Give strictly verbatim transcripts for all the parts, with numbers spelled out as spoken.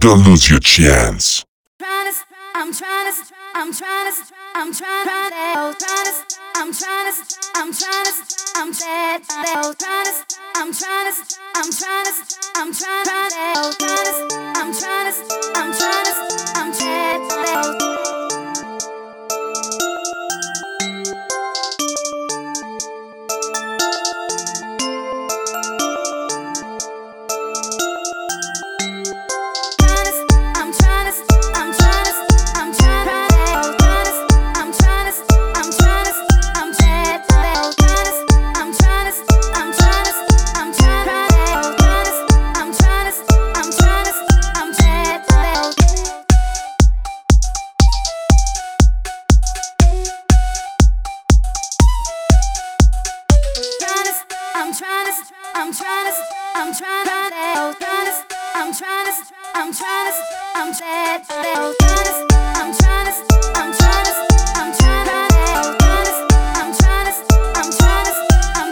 Don't lose your chance. I'm trying to, I'm trying to, I'm trying to, I'm trying to, I'm trying to, I'm trying to, I'm trying to, I'm trying to, I'm trying to, I'm trying to, I'm trying to, I'm trying to, I'm trying to, I'm trying to. I'm trying to, I'm trying to, I'm trying to, I'm trying to, I'm trying to, I'm trying to, I'm trying to, I'm trying to, I'm trying to, I'm trying to, I'm trying to, I'm trying to, I'm trying to.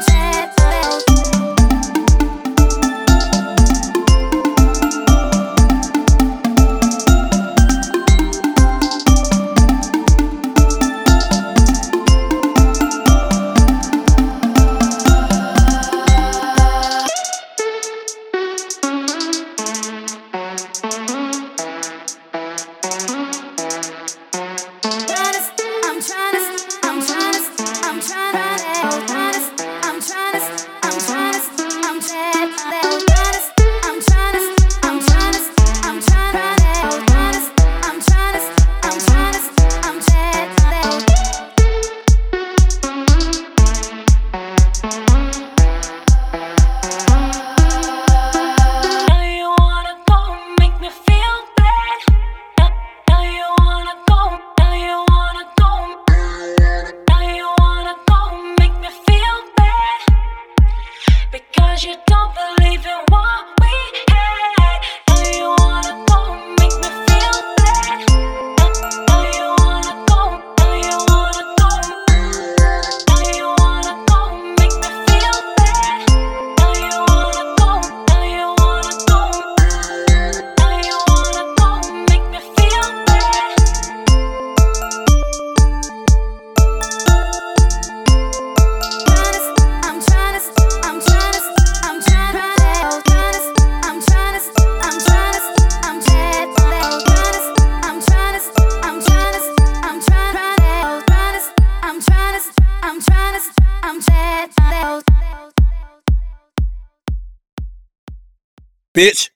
You don't believe in what we had. Now you wanna go make me feel bad. Now you wanna go, now you wanna go. Now you wanna go make me feel bad. Now you wanna go, now you wanna go. Now you wanna go make me feel bad. I'm trying to, I'm trying to. I'm trying to, I'm trying to, I'm trying to, I'm trying to, I'm trying to, I'm trying to, I'm trying to, I'm trying to, I'm trying to, I'm trying to, I'm trying to. Bitch.